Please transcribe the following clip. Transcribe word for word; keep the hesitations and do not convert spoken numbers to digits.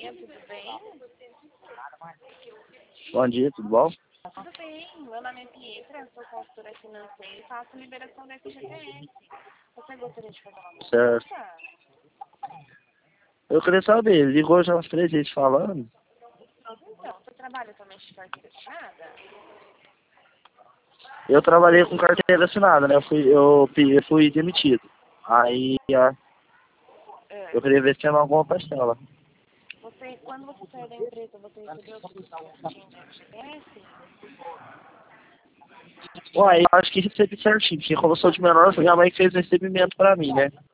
dia, tudo bem? Bom dia, tudo bom? Tudo bem, meu nome é Pietra, sou consultora financeira e faço liberação da F G T S. Você gostaria de fazer uma Certo. pergunta? Eu queria saber, ele ligou já umas três vezes falando. Então, você trabalha atualmente de carteira assinada? Eu trabalhei com carteira assinada, né? Eu fui, eu, pe- eu fui demitido. Aí a- É. eu queria ver se tinha alguma parcela. Você, quando você saiu da empresa, você recebeu o subsídio de F G T S? Uai, eu acho que recebi certinho, porque como eu sou de menor, minha mãe fez recebimento pra mim, né?